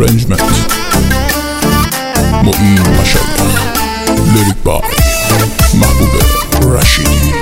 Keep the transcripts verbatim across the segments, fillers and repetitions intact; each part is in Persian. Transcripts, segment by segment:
Arrangement معین مشایخ. لیریک بای محبوب رشیدی.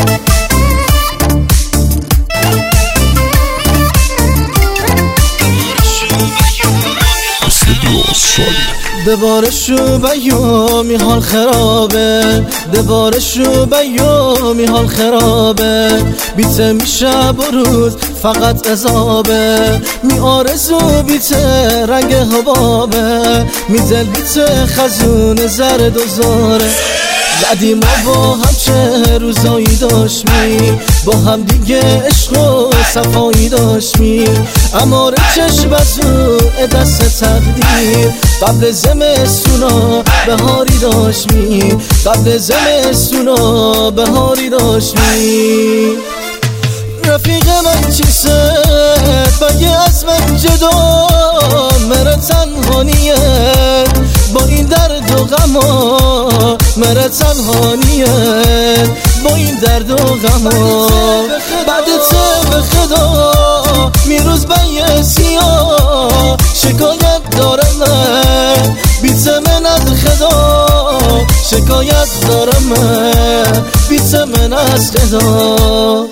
استودیو سول. دبارشو بیومی حال خرابه، دبارشو بیومی حال خرابه، بیته میشه بروز فقط عذابه، می آرزو بیته رنگ حبابه، می دل بیته خزون زرد و زاره. بعدی ما با هم چه روزایی داشتیم، با هم دیگه عشق و صفایی داشتیم، امار چشم بزو دست تقدیر. قبل زمستونا بهاری داشتیم، قبل زمستونا بهاری داشتیم. رفیق من چیسه بگه از من جدا، مره تنهانیه با این درد و غما، مره تنهانیه با این درد و غما. بعد تو به خدا میروز به سیاه، شکایت دارم من بیت من از خدا، شکایت دارم من بیت من از خدا.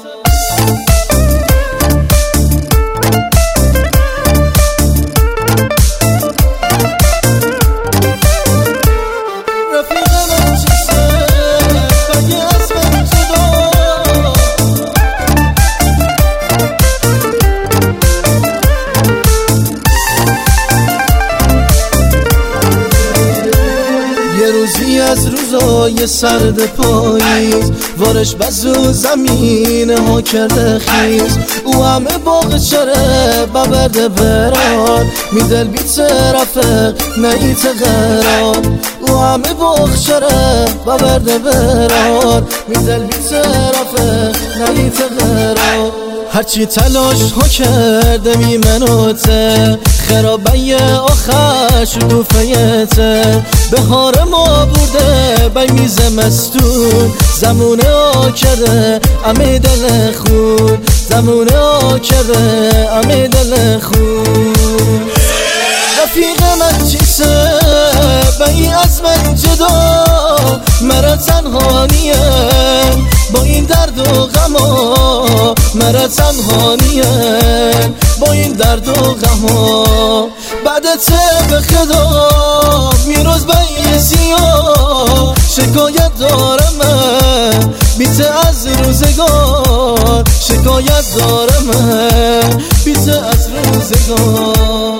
روزی از روزای سرد پاییز، وارش بزو زمینه ها کرده خیز، او همه باغ چره ببرده برار، میدل بیت رفق نیت قرار. او همه باغ چره ببرده برار، میدل بیت رفق نیت قرار. هرچی تلاش ها کرده می منوته، خرابه آخر شکوفیته، بهار ما برده بی میز مستون، زمونه ها کرده امی دل خون، زمونه ها کرده امی دل خون. رفیق من چیسه بی از من جدا، مرا تنهانیه با این درد و غما، مرا تنهانیه با این درد و غما. بعد تو به خدا میروز به سیاه، شکایت دارم من بیته از روزگار، شکایت دارم من بیته از روزگار.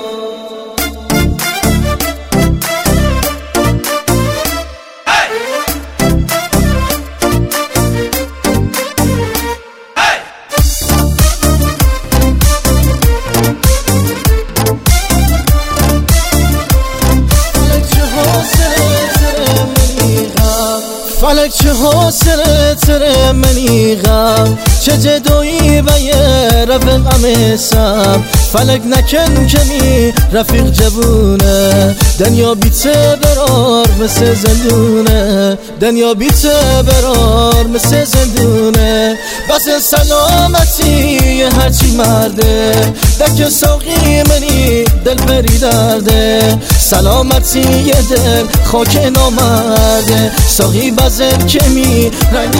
فلک چه حاصله تره منی غم، چه جدایی به یه رفیق امیسم، فلک نکن کمی رفیق جوونه، دنیا بیته برار مثل زندونه، دنیا بیته برار مثل زندونه. بس سلامتی هرچی مرده، دک ساقی منی دل بری درده، سلامتی یه دل خاک نامرده، ساقی بزن کمی رنگ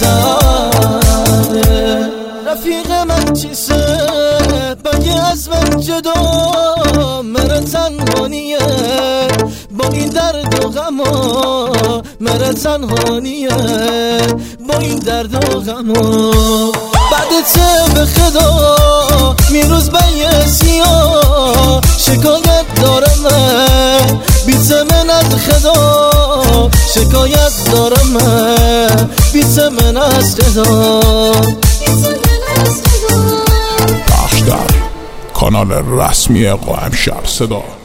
روزرده. رفیق من چیسه بگه از من جدا، مره تنهانیه با این درد و غما، مره تنهانیه با این درد و غما. بعد تو به خدا میروز به سیاه، شکایت دارم من بیت من از خدا، شکایت دارم من بیت من از خدا. پخش در کانال رسمی قائم شهر صدا.